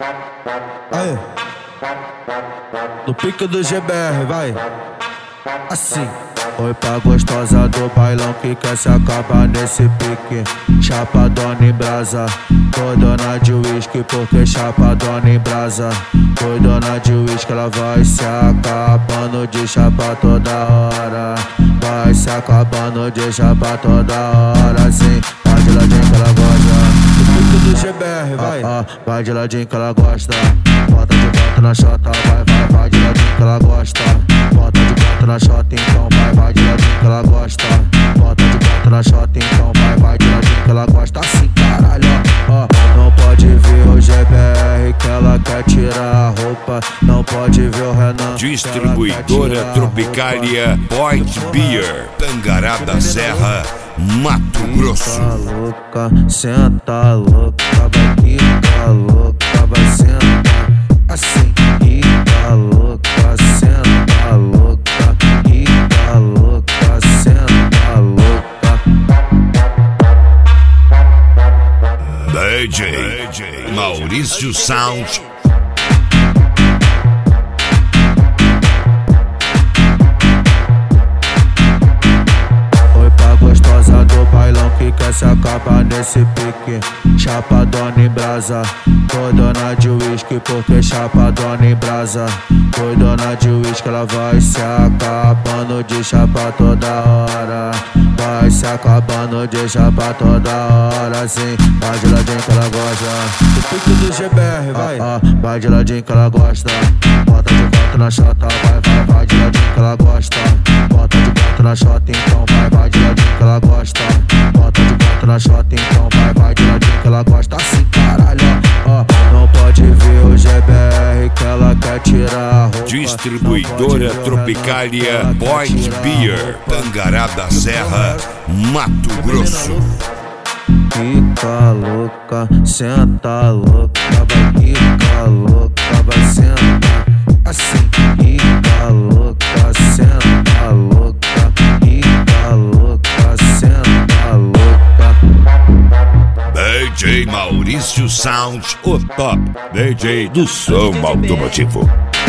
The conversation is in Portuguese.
Aí, no pique do GBR, vai. Assim. Oi pra gostosa do bailão que quer se acabar nesse pique. Chapadona em brasa, foi dona de uísque, porque chapadona em brasa. Foi dona de uísque, ela vai se acabando de chapa toda hora. Vai se acabando de chapa toda hora. Assim, vai de ladinho que ela gosta. No pique do GBR, vai. Vai de ladinho que ela gosta. Bota de volta na chota, vai de ladinho que ela gosta. Bota de volta na chota, então vai de ladinho que ela gosta. Bota de volta na chota, então vai de ladinho que ela gosta. Assim, caralho, ó. Não pode ver o GBR que ela quer tirar a roupa. Não pode ver o Renan. Distribuidora Tropicália Point Beer, Tangará da Serra, Mato Grosso. Senta louca, vai ficar louca, vai sentar. Assim, fica louca, senta louca, fica louca, senta louca. DJ Maurício Sound. Gostosa do bailão que quer se acabar nesse pique. Chapadona em brasa, foi dona de uísque, porque chapadona em brasa. Foi dona de uísque, ela vai se acabando de chapa toda hora. Vai se acabando de chapa toda hora. Assim, vai de ladinho que ela gosta. No pique do GBR, vai. Vai de ladinho que ela gosta. Bota de volta na chota, vai de ladinho que ela gosta. Bota de volta na chota, então vai de ladinho que ela gosta. Bota de volta na chota, então vai de ladinho que ela gosta. Assim, caralho, ó. Não pode ver o GBR que ela quer tirar a roupa. Distribuidora Tropicália Point Beer, Tangará da Serra, Mato Grosso. Fica louca, senta louca, vai ficar louca, vai sentar. Assim, fica louca, senta louca, fica louca, senta louca. DJ Maurício Sound, o top DJ do som automotivo.